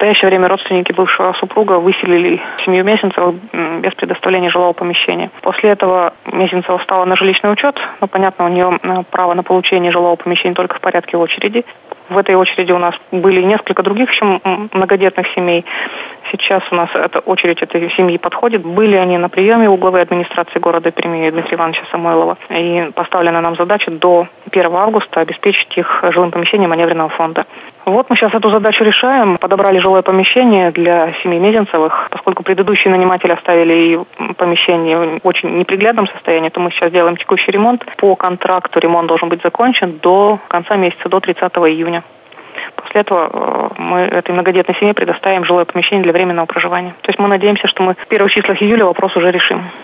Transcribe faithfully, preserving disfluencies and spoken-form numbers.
настоящее время родственники бывшего супруга выселили семью Мезенцевых без предоставления жилого помещения. После этого Мезенцева встала на жилищный учет, но, понятно, у нее право на получение жилого помещения только в порядке очереди. В этой очереди у нас были несколько других еще многодетных семей. Сейчас у нас эта очередь этой семьи подходит. Были они на приеме у главы администрации города Перми Дмитрия Ивановича Самойлова. И поставлена нам задача до первого августа обеспечить их жилым помещением маневренного фонда. Вот мы сейчас эту задачу решаем. Подобрали жилое помещение для семьи Мезенцевых. Поскольку предыдущие наниматели оставили помещение в очень неприглядном состоянии, то мы сейчас делаем текущий ремонт. По контракту ремонт должен быть закончен до конца месяца, до тридцатого июня. После этого мы этой многодетной семье предоставим жилое помещение для временного проживания. То есть мы надеемся, что мы в первых числах июля вопрос уже решим.